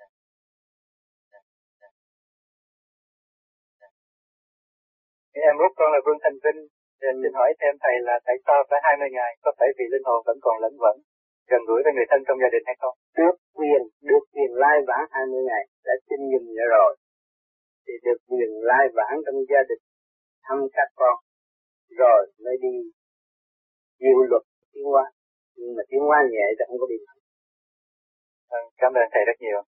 Em út con là Vương Thành Vinh, nên xin hỏi thêm thầy là tại sao phải hai mươi ngày, có phải vì linh hồn vẫn còn lẫn vẫn, gần gũi với người thân trong gia đình hay không? Được quyền, được quyền lai vãng hai mươi ngày, đã xin dùm nữa rồi, thì được quyền lai vãng trong gia đình, thăm các con, rồi mới đi diệu luật tiến hóa, nhưng mà tiến hóa nhẹ thì không có bị nặng. À, cảm ơn thầy rất nhiều.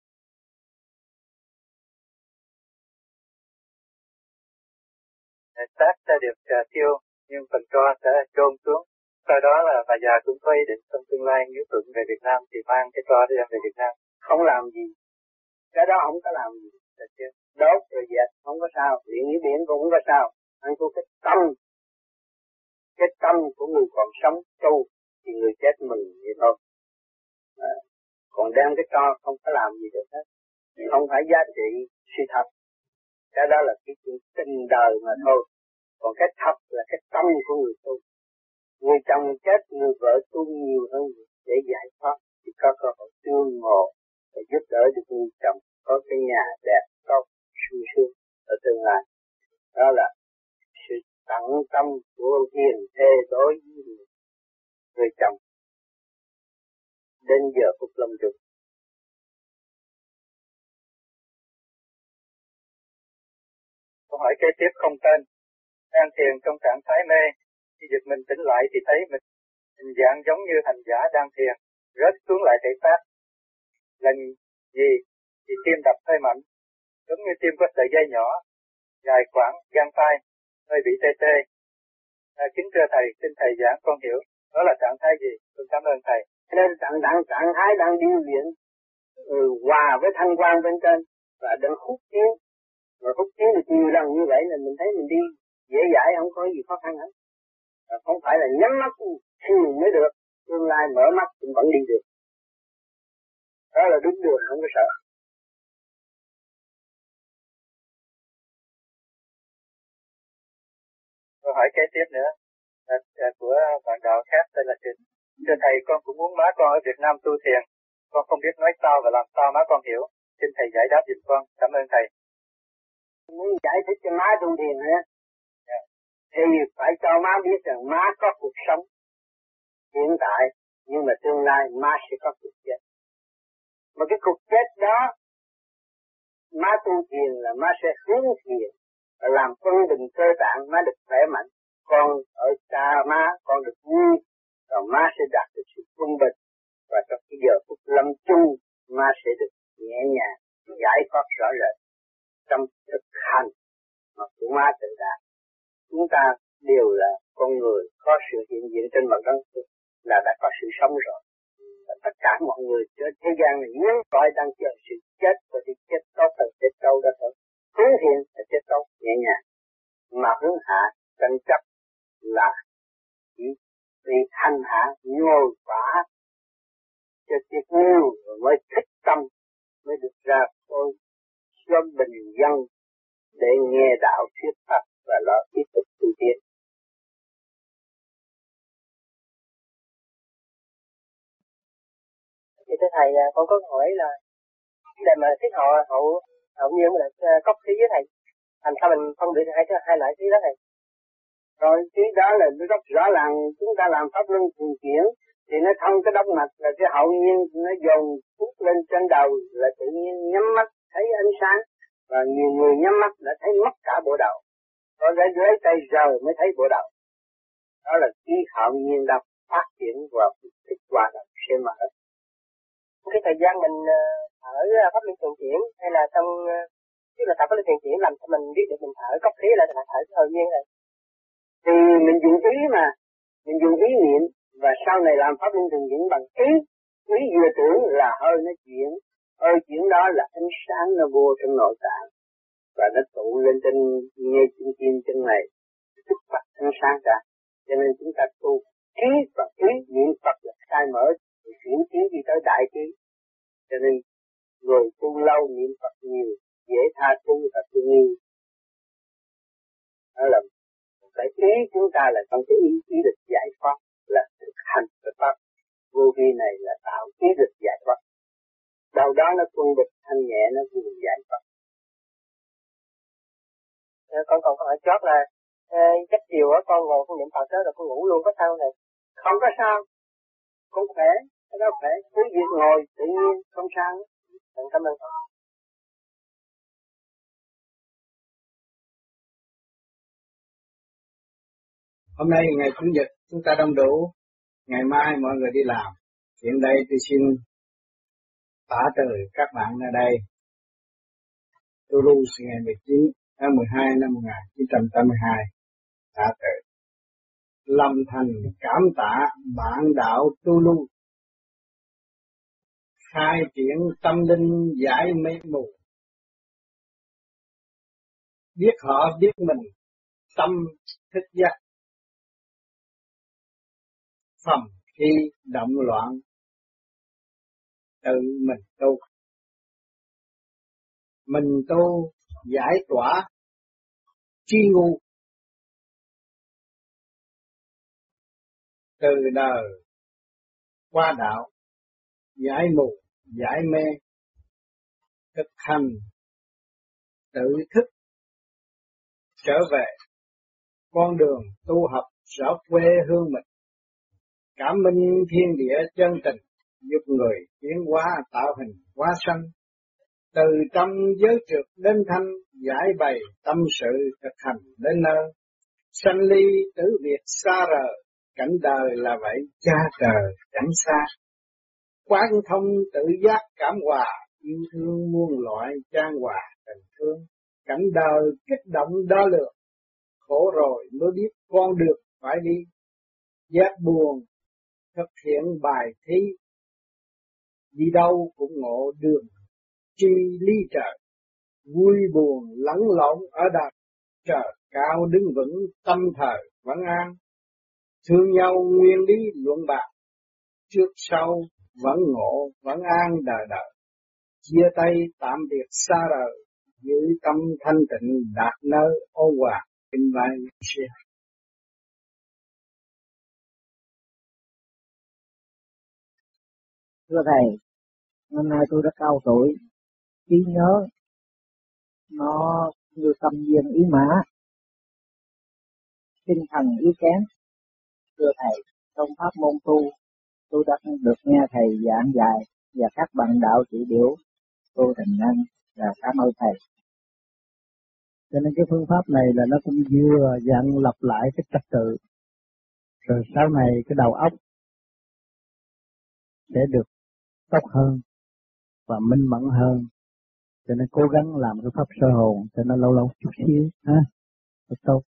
Xác sẽ được uh, tiêu, nhưng phần tro sẽ chôn xuống. Sau đó là bà già cũng có ý định trong tương lai nếu Thuận về Việt Nam thì mang cái tro đi đem về Việt Nam. Không làm gì, cái đó không có làm gì, đốt rồi dẹp không có sao, điện như biển cũng không có sao. Anh có cái tâm, cái tâm của người còn sống tu thì người chết mừng vậy thôi. À, còn đem cái tro không có làm gì được hết, không phải giá trị suy thật. Cái đó là cái chuyện tình đời mà thôi. Còn cái thật là cái tâm của người tu. Người chồng chết, người vợ tu nhiều hơn để giải thoát thì có cơ hội tương ngộ và giúp đỡ được người chồng có cái nhà đẹp, tốt, sung sướng ở tương lai. Đó là sự tận tâm của hiền thê đối với người, người chồng đến giờ phút lâm chung. Câu hỏi kế tiếp không tên. Đang thiền trong trạng thái mê, khi giật mình tỉnh lại thì thấy mình hình dạng giống như hành giả đang thiền, rớt xuống lại thể xác. Lần gì thì tim đập hơi mạnh, giống như tim có sợi dây nhỏ, dài khoảng gang tay, hơi bị tê tê. À, kính thưa thầy, xin thầy giảng con hiểu, đó là trạng thái gì? Tôi cảm ơn thầy. Nên trạng, trạng, trạng thái đang điêu luyện, ừ, hòa với thanh quan bên trên, và đang hút tiếng. Rồi hút tiếng được nhiều lần như vậy là mình thấy mình đi dễ dãi, không có gì khó khăn hết. À, không phải là nhắm mắt thiền mới được, tương lai mở mắt cũng vẫn đi được. Đó là đúng đường, không có sợ. Câu hỏi kế tiếp nữa là, là của bạn đạo khác tên là Trịnh. Thưa thầy, con cũng muốn má con ở Việt Nam tu thiền, con không biết nói sao và làm sao má con hiểu. Xin thầy giải đáp giùm con. Cảm ơn thầy. Muốn giải thích cho má tu thiền hả? Yeah. Thì phải cho má biết rằng má có cuộc sống hiện tại, nhưng mà tương lai má sẽ có cuộc chết. Mà cái cuộc chết đó, má tu thiền là má sẽ hướng thiền, và làm phân định cơ tạng, má được khỏe mạnh. Con ở xa má, con được vui, và má sẽ đạt được sự quân bình. Và trong cái giờ phút lâm chung, má sẽ được nhẹ nhàng, giải thoát rõ rệt. Trong thực hành mà của má tự đạt, chúng ta đều là con người có sự hiện diện trên mặt đất là đã có sự sống rồi. Và tất cả mọi người trên thế gian này nhấn cõi đang chờ sự chết, và sự chết tốt là chết đâu đó thôi. Hướng thiện là chết tốt nhẹ nhàng, mà hướng hạ tranh chấp là chỉ vì hành hạ nhồi vả cho tiếc nuối, rồi mới thích tâm mới được ra tôi cho bình dân để nghe đạo thuyết pháp và lo tiếp tục tu tiến. Thì thưa thầy, con có hỏi là để mà thiết họ hậu hậu nhiên là cốc khí với thầy, làm sao mình phân biệt hai hai loại khí đó thầy? Rồi khí đó là nó rất rõ ràng, chúng ta làm pháp luân thường chuyển thì nó thông cái đốc mạch, là cái hậu nhiên nó dồn hút lên trên đầu, là tự nhiên nhắm mắt thấy ánh sáng, và nhiều người nhắm mắt đã thấy mất cả bộ đầu. Còn ra dưới tay giờ mới thấy bộ đầu. Đó là khí hậu nhiên đang phát triển và kích hoạt sẽ mở. Cái thời gian mình ở pháp luân thường chuyển hay là trong tức là tập pháp luân thường chuyển làm cho mình biết được mình thở cốc khí là là thở tự nhiên rồi. Thì mình dùng ý mà, mình dùng ý niệm và sau này làm pháp luân thường chuyển bằng ý, ý vừa tưởng là hơi nó chuyển, hơi chuyển đó là ánh sáng nó vô trong nội tạng và nó tụ lên trên nghe chân kim chân này, kích phát ánh sáng ra. Cho nên chúng ta tu trí và ý niệm Phật là khai mở thì chuyển trí đi tới đại trí. Cho nên người tu lâu niệm Phật nhiều, dễ tha tu và tu nhiều. Đó là một cái ý chúng ta là trong cái ý ý được giải thoát là thực hành của Pháp. Vô vi này là tạo ý được giải thoát. Đầu đó nó quân địch thanh nhẹ nó vừa giải thoát. Con còn có hỏi chót là chắc chiều á con ngồi con niệm Phật đó rồi con ngủ luôn có sao này? Không có sao, con khỏe, cái đó khỏe, cứ việc ngồi tự nhiên không sao. Cảm ơn con. Hôm nay ngày Chủ nhật chúng ta đông đủ, ngày mai mọi người đi làm. Hiện đây tôi xin tả từ các bạn ở đây. Tôi lưu sinh ngày mười chín tháng mười hai năm một nghìn chín trăm tám mươi hai. Tả từ. Lâm thành cảm tạ bạn đạo tu lưu. Khai triển tâm linh giải mê mù. Biết họ biết mình, tâm thức giác. Phẩm khi động loạn, tự mình tu. Mình tu giải tỏa tri ngu. Từ đời qua đạo, giải mù, giải mê, thực hành, tự thức, trở về con đường tu học rõ quê hương mình. Cảm minh thiên địa chân tình, giúp người tiến hóa tạo hình hóa sanh. Từ trong giới trượt đến thanh, giải bày tâm sự thực hành đến nơi. Sanh ly tử biệt xa rời, cảnh đời là vậy, cha trời chẳng xa. Quán thông tự giác cảm hòa, yêu thương muôn loại chan hòa tình thương. Cảnh đời kích động đo lường, khổ rồi mới biết con được phải đi. Giác buồn thực hiện bài thi, đi đâu cũng ngộ đường chi ly trời. Vui buồn lẫn lộn ở đời, trời cao đứng vững tâm thời vẫn an. Thương nhau nguyên lý luận bạc, trước sau vẫn ngộ vẫn an đời đời. Chia tay tạm biệt xa rời, giữ tâm thanh tịnh đạt nơi ô hòa kinh vai xe. Thưa Thầy, năm nay tôi đã cao tuổi, trí nhớ nó như tâm viên ý mã, tinh thần yếu kém. Thưa Thầy, trong pháp môn tu, tôi đã được nghe Thầy giảng dạy và các bạn đạo chỉ điểu, tôi thành nhân và cảm ơn Thầy. Cho nên cái phương pháp này là nó cũng vừa dặn lặp lại cái trật tự, rồi sau này cái đầu óc sẽ được tốt hơn và minh mẫn hơn. Cho nên cố gắng làm cái pháp sơ hồn cho nó lâu lâu chút xíu ha, rất tốt.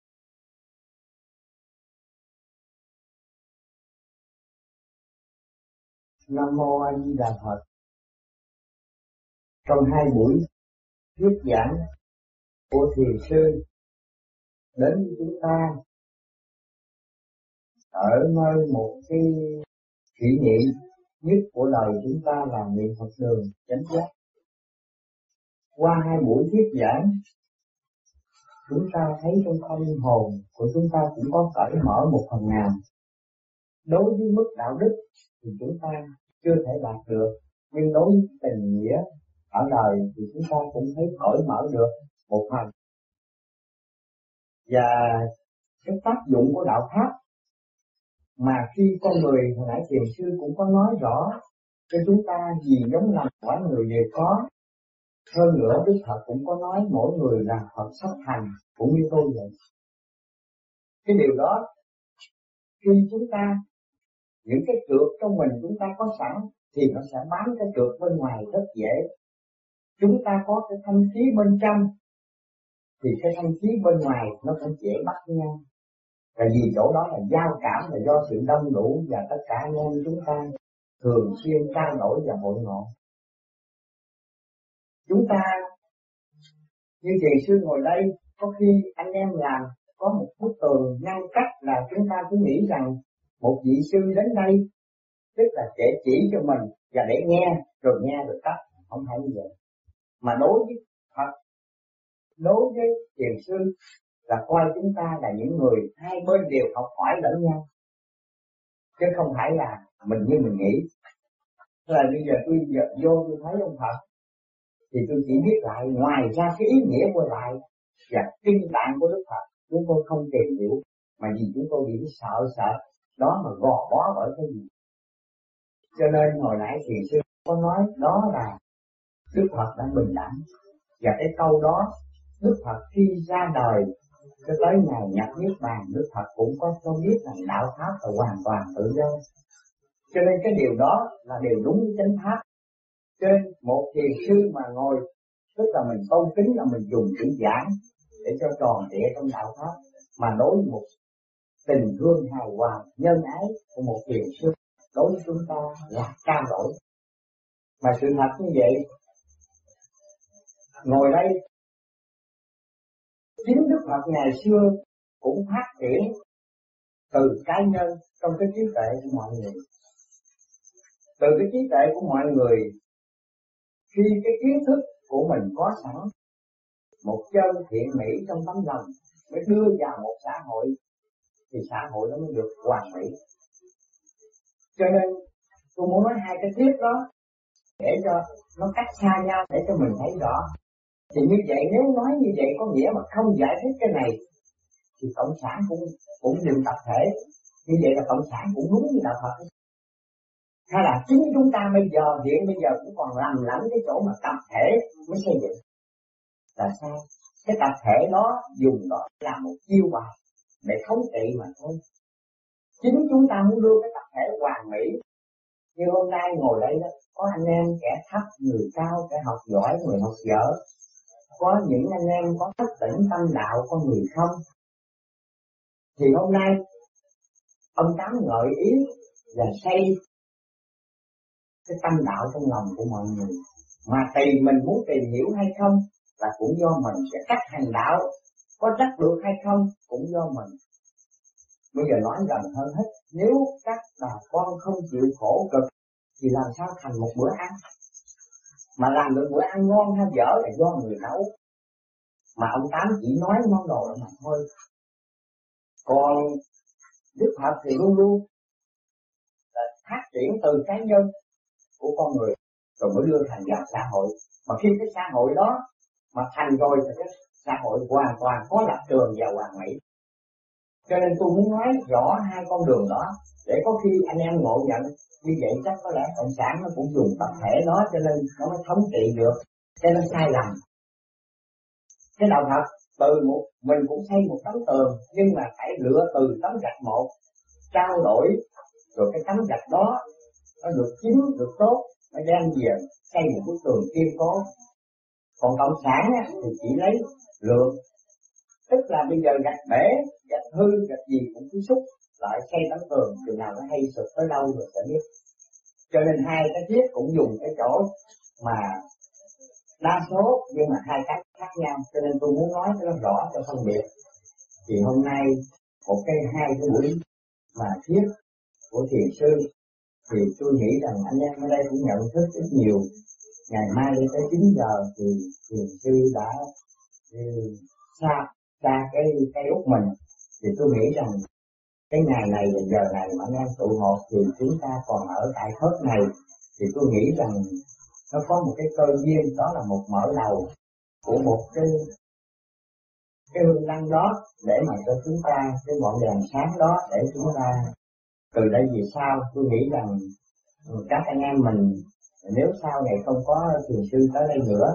Nam mô A Di Đà Phật. Trong hai buổi thuyết giảng của thiền sư đến với chúng ta ở nơi một cái kỷ niệm nhất của đời chúng ta là niệm Phật đường chánh giác. Qua hai buổi thuyết giảng, chúng ta thấy trong tâm hồn của chúng ta cũng có cởi mở một phần nào. Đối với mức đạo đức thì chúng ta chưa thể đạt được, nhưng đối với tình nghĩa ở đời thì chúng ta cũng thấy cởi mở được một phần. Và cái tác dụng của đạo pháp mà khi con người hồi nãy thiền sư cũng có nói rõ cho chúng ta, vì giống lòng quả người đều có, Hơn nữa Đức Phật cũng có nói mỗi người là Phật sắp thành, cũng như tôi vậy. Cái điều đó khi chúng ta những cái trượt trong mình chúng ta có sẵn thì nó sẽ bám cái trượt bên ngoài rất dễ. Chúng ta có cái thanh khí bên trong thì cái thanh khí bên ngoài nó cũng dễ bắt nhau. Và vì chỗ đó là giao cảm, là do sự đông đủ và tất cả anh em chúng ta thường xuyên trao đổi và hội ngộ. Chúng ta như thiền sư ngồi đây, có khi anh em làm có một bức tường ngăn cách là chúng ta cứ nghĩ rằng một vị sư đến đây tức là sẽ chỉ cho mình và để nghe rồi nghe được tắt, không phải như vậy. Mà đối với Phật, đối với thiền sư là coi chúng ta là những người hai bên đều học hỏi lẫn nhau, chứ không phải là mình như mình nghĩ. Thế là bây giờ tôi vô tôi thấy ông Phật thì tôi chỉ biết lại, ngoài ra cái ý nghĩa của lại và kinh tạng của Đức Phật chúng tôi không tìm hiểu, mà vì chúng tôi bị sợ sợ đó mà gò bó bởi cái gì. Cho nên hồi nãy thiền sư có nói đó là Đức Phật đã bình đẳng, và cái câu đó Đức Phật khi ra đời cho tới ngày nhập niết bàn, Đức Phật cũng có cho biết rằng đạo pháp là hoàn toàn tự do. Cho nên cái điều đó là điều đúng với chánh pháp. Cho nên một thiền sư mà ngồi, tức là mình tôn kính là mình dùng chữ giảng để cho tròn trịa trong đạo pháp, mà đối với một tình thương hài hòa nhân ái của một thiền sư đối với chúng ta là cao đổi. Mà sự thật như vậy, ngồi đây chính Đức Phật ngày xưa cũng phát triển từ cá nhân trong cái trí tuệ của mọi người. Từ cái trí tuệ của mọi người, khi cái kiến thức của mình có sẵn, một chân thiện mỹ trong tấm lòng mới đưa vào một xã hội, thì xã hội nó mới được hoàn mỹ. Cho nên tôi muốn nói hai cái thuyết đó để cho nó cách xa nhau, để cho mình thấy rõ. Thì như vậy, nếu nói như vậy có nghĩa mà không giải thích cái này thì cộng sản cũng cũng đều tập thể. Như vậy là cộng sản cũng đúng như đạo Phật. Hay là chính chúng ta bây giờ hiện bây giờ cũng còn làm lẫn cái chỗ mà tập thể mới xây dựng. Là sao? Cái tập thể đó dùng đó là một chiêu bài để thống trị mà thôi. Chính chúng ta muốn đưa cái tập thể hoàn mỹ. Như hôm nay ngồi đây đó, có anh em kẻ thấp, người cao, kẻ học giỏi, người học dở. Có những anh em có thức tỉnh tâm đạo, có người không. Thì hôm nay ông Tám gợi ý và xây cái tâm đạo trong lòng của mọi người. Mà tùy mình muốn tìm hiểu hay không là cũng do mình, sẽ cách hành đạo có chắc được hay không cũng do mình. Bây giờ nói gần hơn hết, nếu các bà con không chịu khổ cực thì làm sao thành một bữa ăn. Mà làm được bữa ăn ngon hay dở là do người nấu. Mà ông Tám chỉ nói món đồ mà thôi. Còn Đức Phật thì luôn luôn là phát triển từ cá nhân của con người rồi mới đưa thành ra xã hội. Mà khi cái xã hội đó mà thành rồi thì cái xã hội hoàn toàn có lập trường và hoàn mỹ. Cho nên tôi muốn nói rõ hai con đường đó để có khi anh em ngộ nhận. Như vậy chắc có lẽ cộng sản nó cũng dùng tập thể đó cho nên nó mới thống trị được. Cho nên sai lầm. Cái đạo Phật từ một mình cũng xây một tấm tường, nhưng mà phải lựa từ tấm gạch một, trao đổi rồi cái tấm gạch đó nó được chín được tốt, nó đem về xây một bức tường kiên cố. Còn cộng sản á, thì chỉ lấy lượt, tức là bây giờ gạch bể, gạch hư, gạch gì cũng cứ xúc lại xây tấm tường, chừng nào nó hay sụp tới đâu rồi sẽ biết. Cho nên hai cái thiết cũng dùng cái chỗ mà đa số nhưng mà hai cách khác nhau, cho nên tôi muốn nói cho nó rõ cho phân biệt. Thì hôm nay một cái hai cái buổi mà thiết của thiền sư thì tôi nghĩ rằng anh em ở đây cũng nhận thức rất nhiều. Ngày mai tới chín giờ thì thiền sư đã xa xa cái cái út mình, thì tôi nghĩ rằng cái ngày này và giờ này mà anh em tụ họp thì chúng ta còn ở tại thớt này, thì tôi nghĩ rằng nó có một cái cơ duyên, đó là một mở đầu của một cái cái hương lăng đó để mà cho chúng ta cái ngọn đèn sáng đó để chúng ta từ đây về sau. Tôi nghĩ rằng các anh em mình nếu sau này không có thiền sư tới đây nữa thì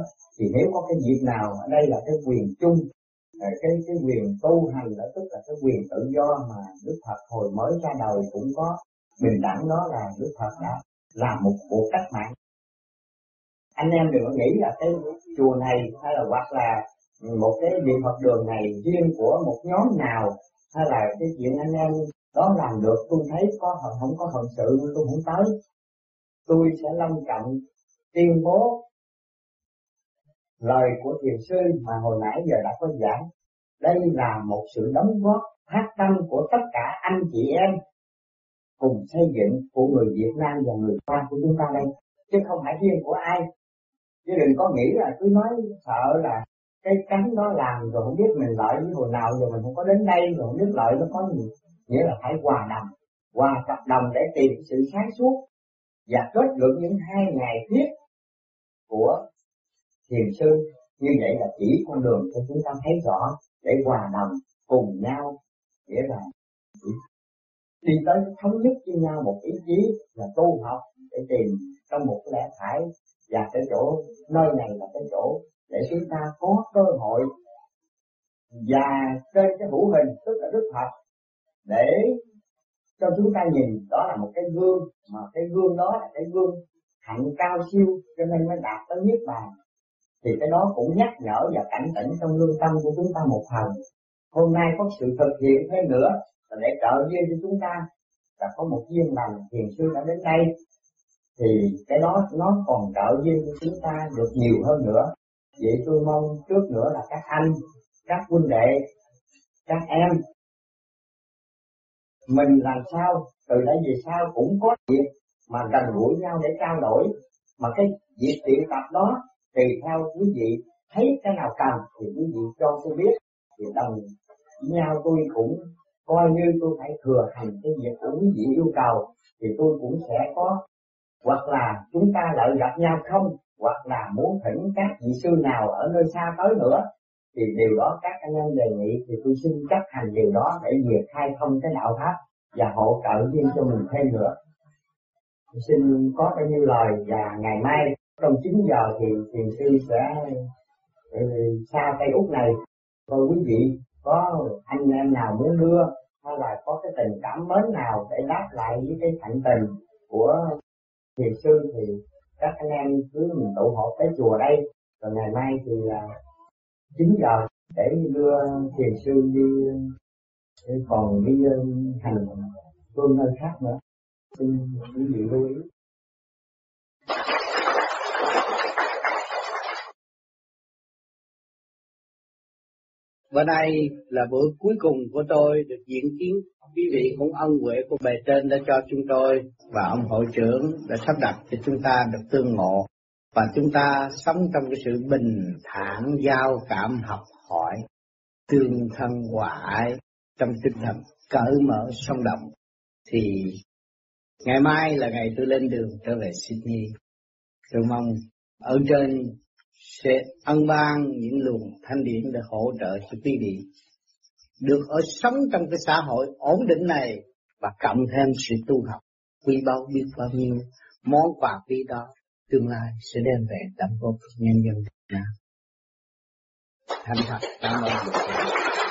Thì nếu có cái việc nào ở đây là cái quyền chung, cái cái quyền tu hành đó, tức là cái quyền tự do mà Đức Phật hồi mới ra đời cũng có bình đẳng, đó là Đức Phật đã làm một cuộc cách mạng. Anh em đừng có nghĩ là cái chùa này hay là hoặc là một cái điện Phật đường này riêng của một nhóm nào, hay là cái chuyện anh em đó làm được. Tôi thấy có không có phận sự tôi không tới. Tôi sẽ long trọng tuyên bố lời của thiền sư mà hồi nãy giờ đã có giảng. Đây là một sự đóng góp phát tâm của tất cả anh chị em cùng xây dựng của người Việt Nam và người Hoa của chúng ta đây, chứ không phải riêng của ai. Chứ đừng có nghĩ là cứ nói sợ là cái cánh đó làm rồi không biết mình lợi với hồi nào, rồi mình không có đến đây rồi không biết lợi nó có gì. Nghĩa là phải hòa đồng, hòa tập đồng để tìm sự sáng suốt và kết luận những hai ngày thiết của thiền sư. Như vậy là chỉ con đường cho chúng ta thấy rõ để hòa đồng cùng nhau, nghĩa là đi tới thống nhất với nhau một ý chí là tu học để tìm trong một cái lẽ phải, và cái chỗ nơi này là cái chỗ để chúng ta có cơ hội và trên cái hữu hình tức là Đức Phật để cho chúng ta nhìn đó là một cái gương, mà cái gương đó là cái gương hạnh cao siêu cho nên mới đạt tới niết bàn. Thì cái đó cũng nhắc nhở và cảnh tỉnh trong lương tâm của chúng ta một phần. Hôm nay có sự thực hiện thêm nữa là để trợ duyên cho chúng ta, là có một duyên lành thiền sư đã đến đây, thì cái đó nó còn trợ duyên cho chúng ta được nhiều hơn nữa. Vậy tôi mong trước nữa là các anh, các huynh đệ, các em, mình làm sao từ đây về sau cũng có việc mà gần gũi nhau để trao đổi, mà cái việc luyện tập đó tùy theo quý vị thấy cái nào cần thì quý vị cho tôi biết, thì đồng với nhau tôi cũng coi như tôi phải thừa hành cái việc của quý vị yêu cầu, thì tôi cũng sẽ có, hoặc là chúng ta lại gặp nhau không, hoặc là muốn thỉnh các vị sư nào ở nơi xa tới nữa, thì điều đó các anh em đề nghị thì tôi xin chấp hành điều đó để việc khai thông cái đạo pháp và hỗ trợ duyên cho mình thêm nữa. Tôi xin có bao nhiêu lời, và ngày mai trong chín giờ thì thiền sư sẽ xa Tây Úc này, rồi quý vị có anh em nào muốn đưa hay là có cái tình cảm mến nào để đáp lại với cái thạnh tình của thiền sư thì các anh em cứ mình tụ họp tới chùa đây, rồi ngày mai thì là chín giờ để đưa thiền sư đi, còn đi hành phương nơi khác nữa. Xin quý vị lưu ý. Bữa nay là bữa cuối cùng của tôi được diễn kiến. Quý vị cũng ân huệ của bề trên đã cho chúng tôi và ông hội trưởng đã sắp đặt cho chúng ta được tương ngộ, và chúng ta sống trong cái sự bình thản, giao cảm, học hỏi, tương thân hòa ái, trong tinh thần cởi mở sống động. Thì ngày mai là ngày tôi lên đường trở về Sydney. Tôi mong ở trên sẽ ân ban những luồng thanh điển để hỗ trợ cho quý vị được ở sống trong cái xã hội ổn định này, và cộng thêm sự tu học quý báu biết bao nhiêu món quà quý đó tương lai sẽ đem về đóng góp nhân dân Việt Nam. Thành thật cảm ơn.